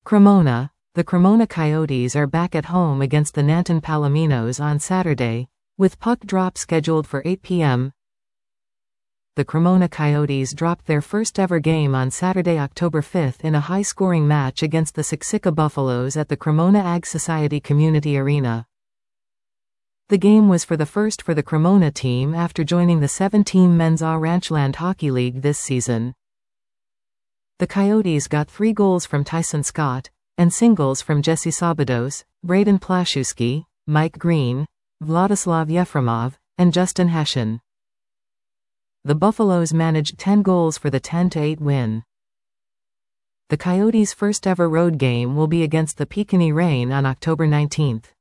Cremona. The Cremona Coyotes are back at home against the Nanton Palominos on Saturday, with puck drop scheduled for 8 p.m. The Cremona Coyotes dropped their first-ever game on Saturday, October 5 in a high-scoring match against the Siksika Buffaloes at the Cremona Ag Society Community Arena. The game was the first for the Cremona team after joining the 7-team Men's Ranchland Hockey League this season. The Coyotes got 3 goals from Tyson Scott, and singles from Jesse Sabados, Braden Plaszewski, Mike Green, Vladislav Yefremov, and Justin Hession. The Buffaloes managed 10 goals for the 10-8 win. The Coyotes' first-ever road game will be against the Pequaney Reign on October 19.